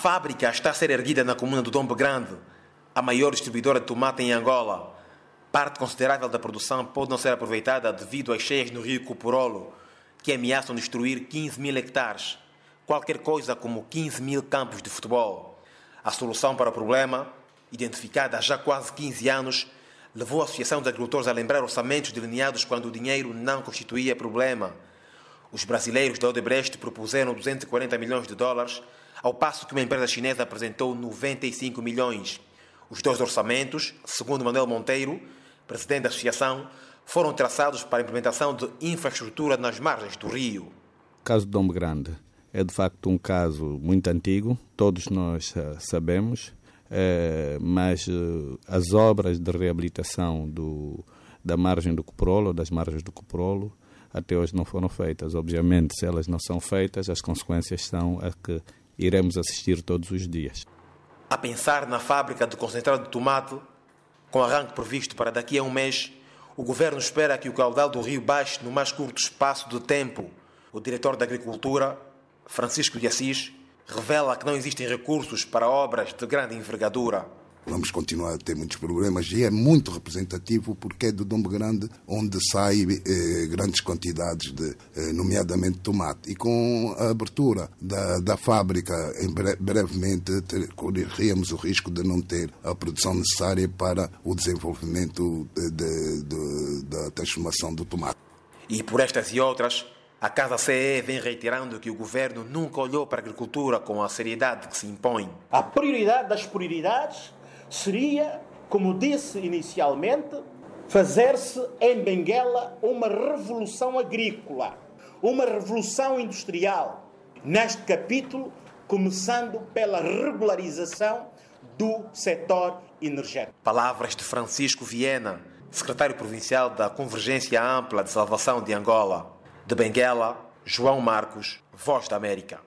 fábrica está a ser erguida na comuna do Dombe Grande, a maior distribuidora de tomate em Angola. Parte considerável da produção pode não ser aproveitada devido às cheias no rio Cuporolo, que ameaçam destruir 15 mil hectares, qualquer coisa como 15 mil campos de futebol. A solução para o problema, identificada há já quase 15 anos, levou a Associação de Agricultores a lembrar orçamentos delineados quando o dinheiro não constituía problema. Os brasileiros da Odebrecht propuseram 240 milhões de dólares, ao passo que uma empresa chinesa apresentou 95 milhões. Os dois orçamentos, segundo Manuel Monteiro, presidente da associação, foram traçados para a implementação de infraestrutura nas margens do rio. O caso do Dombe Grande é de facto um caso muito antigo, todos nós sabemos, mas as obras de reabilitação da margem do Cuporolo, das margens do Cuporolo, até hoje não foram feitas. Obviamente, se elas não são feitas, as consequências são a que iremos assistir todos os dias. A pensar na fábrica de concentrado de tomate, com arranque previsto para daqui a um mês, o governo espera que o caudal do rio baixe no mais curto espaço de tempo. O diretor da Agricultura, Francisco de Assis, revela que não existem recursos para obras de grande envergadura. Vamos continuar a ter muitos problemas e é muito representativo porque é do Dombe Grande onde saem grandes quantidades, nomeadamente tomate. E com a abertura da fábrica, brevemente, corremos o risco de não ter a produção necessária para o desenvolvimento da transformação do tomate. E por estas e outras, a Casa CE vem reiterando que o governo nunca olhou para a agricultura com a seriedade que se impõe. A prioridade das prioridades seria, como disse inicialmente, fazer-se em Benguela uma revolução agrícola, uma revolução industrial. Neste capítulo, começando pela regularização do setor energético. Palavras de Francisco Viena, secretário provincial da Convergência Ampla de Salvação de Angola. De Benguela, João Marcos, Voz da América.